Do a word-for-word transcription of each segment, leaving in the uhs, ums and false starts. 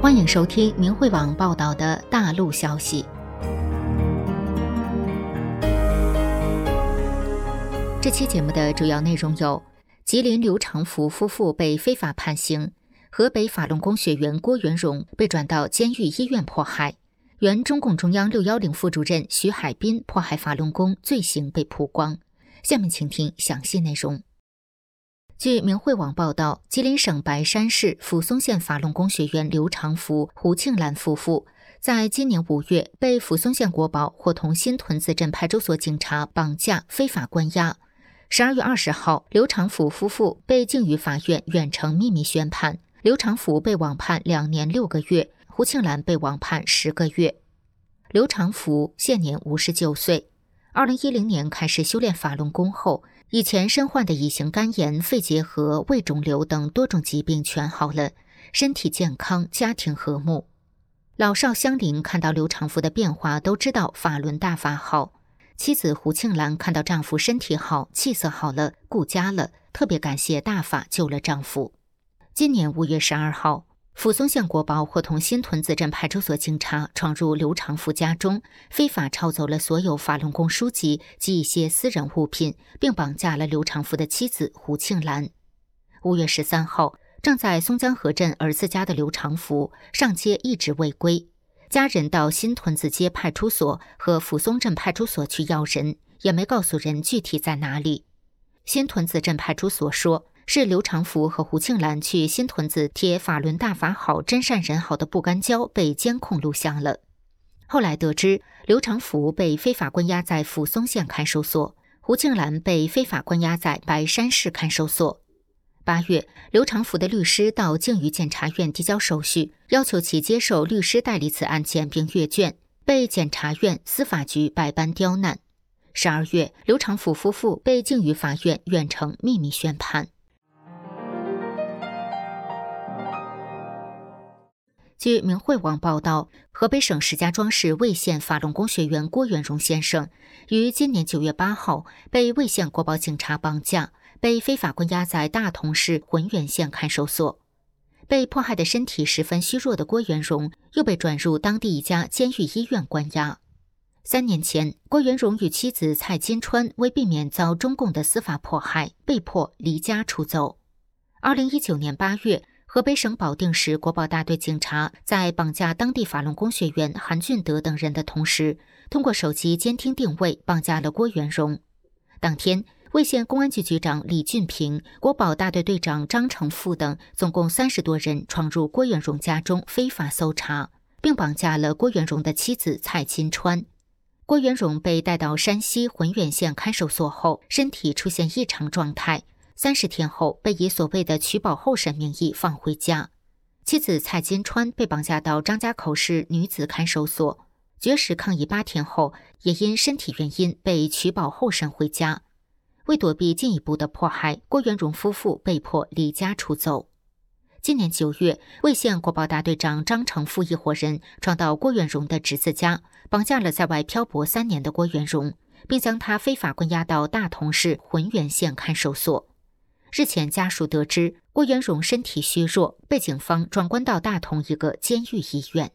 欢迎收听明慧网报道的大陆消息。这期节目的主要内容有：吉林刘长福夫妇被非法判刑，河北法轮功学员郭元荣被转到监狱医院迫害，原中共中央六一零副主任徐海滨迫害法轮功罪行被曝光。下面请听详细内容。据明慧网报道，吉林省白山市抚松县法轮功学员刘长福、胡庆兰夫妇在今年五月被抚松县国保伙同新屯子镇派出所警察绑架非法关押。十二月二十号，刘长福夫妇被境域法院远程秘密宣判，刘长福被网判两年六个月，胡庆兰被网判十个月。刘长福现年五十九岁，二零一零年开始修炼法轮功后，以前身患的乙型肝炎、肺结核、胃肿瘤等多种疾病全好了，身体健康，家庭和睦。老少乡邻看到刘长福的变化，都知道法轮大法好。妻子胡庆兰看到丈夫身体好，气色好了，顾家了，特别感谢大法救了丈夫。今年五月十二号，抚松县国保伙同新屯子镇派出所警察闯入刘长福家中，非法抄走了所有法轮功书籍及一些私人物品，并绑架了刘长福的妻子胡庆兰。五月十三号，正在松江河镇儿子家的刘长福上街一直未归，家人到新屯子街派出所和抚松镇派出所去要人，也没告诉人具体在哪里。新屯子镇派出所说，是刘长福和胡庆兰去新屯子贴法轮大法好真善人好的布干胶被监控录像了。后来得知，刘长福被非法关押在抚松县看守所，胡庆兰被非法关押在白山市看守所。八月，刘长福的律师到境域检察院递交手续，要求其接受律师代理此案件并阅卷，被检察院、司法局百般刁难。十二月，刘长福夫妇被境域法院远程秘密宣判。据明慧网报道，河北省石家庄市魏县法轮功学员郭元荣先生于今年九月八号被魏县国保警察绑架，被非法关押在大同市浑源县看守所。被迫害的身体十分虚弱的郭元荣又被转入当地一家监狱医院关押。三年前，郭元荣与妻子蔡金川为避免遭中共的司法迫害，被迫离家出走。二零一九年八月，河北省保定市国保大队警察在绑架当地法轮功学员韩俊德等人的同时，通过手机监听定位绑架了郭元荣。当天，魏县公安局局长李俊平、国保大队队长张成富等总共三十多人闯入郭元荣家中非法搜查，并绑架了郭元荣的妻子蔡金川。郭元荣被带到山西浑源县看守所后，身体出现异常状态，三十天后被以所谓的取保候审名义放回家。妻子蔡金川被绑架到张家口市女子看守所，绝食抗议八天后，也因身体原因被取保候审回家。为躲避进一步的迫害，郭元荣夫妇被迫离家出走。今年九月，魏县国保大队长张成富一伙人闯到郭元荣的侄子家，绑架了在外漂泊三年的郭元荣，并将他非法关押到大同市浑源县看守所。日前，家属得知郭元荣身体虚弱，被警方转关到大同一个监狱医院。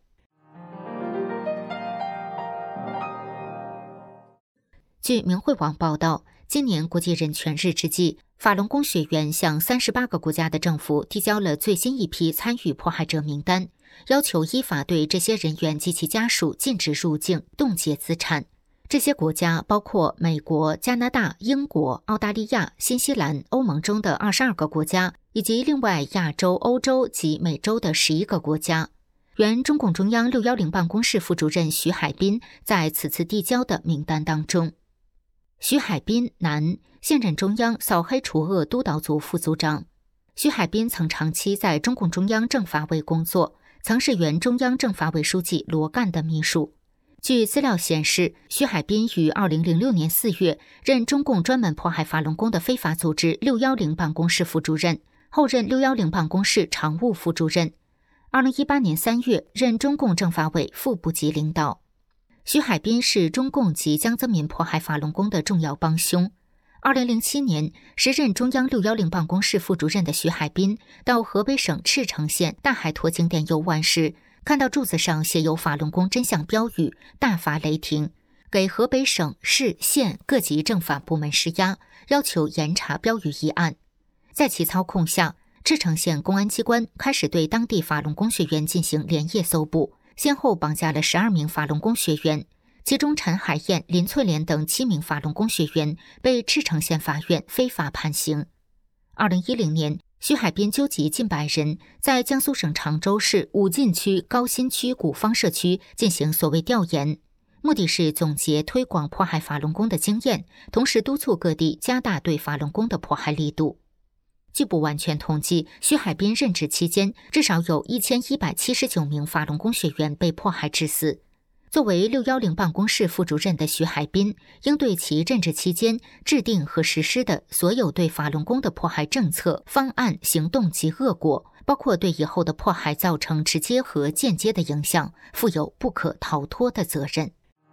据明慧网报道，今年国际人权日之际，法轮功学员向三十八个国家的政府提交了最新一批参与迫害者名单，要求依法对这些人员及其家属禁止入境、冻结资产。这些国家包括美国、加拿大、英国、澳大利亚、新西兰、欧盟中的二十二个国家，以及另外亚洲、欧洲及美洲的十一个国家。原中共中央六一零办公室副主任徐海滨在此次递交的名单当中。徐海滨，男，现任中央扫黑除恶督导组副组长。徐海滨曾长期在中共中央政法委工作，曾是原中央政法委书记罗干的秘书。据资料显示，徐海滨于二零零六年四月任中共专门迫害法轮功的非法组织六一零办公室副主任，后任六一零办公室常务副主任。二零一八年三月任中共政法委副部级领导。徐海滨是中共及江泽民迫害法轮功的重要帮凶。二零零七年，时任中央六一零办公室副主任的徐海滨到河北省赤城县大海坨景点游玩时， 看到柱子上写有法轮功真相标语，大发雷霆，给河北省市县各级政法部门施压，要求严查标语一案。在其操控下，赤城县公安机关开始对当地法轮功学员进行连夜搜捕，先后绑架了十二名法轮功学员，其中陈海燕、林翠莲等七名法轮功学员被赤城县法院非法判刑。二零一零年，徐海滨纠集近百人，在江苏省常州市武进区高新区古方社区进行所谓调研，目的是总结推广迫害法轮功的经验，同时督促各地加大对法轮功的迫害力度。据不完全统计，徐海滨任职期间，至少有一千一百七十九名法轮功学员被迫害致死。作为六一零办公室副主任的徐海滨，应对其任职期间制定和实施的所有对法轮功的迫害政策、方案、行动及恶果，包括对以后的迫害造成直接和间接的影响，负有不可逃脱的责任。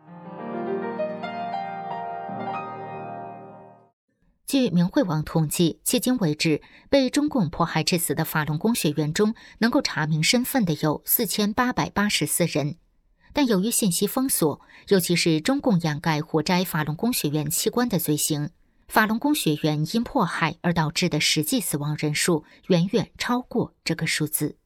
据明慧网统计，迄今为止，被中共迫害致死的法轮功学员中，能够查明身份的有四千八百八十四人。但由于信息封锁，尤其是中共掩盖活摘法轮功学员器官的罪行，法轮功学员因迫害而导致的实际死亡人数远远超过这个数字。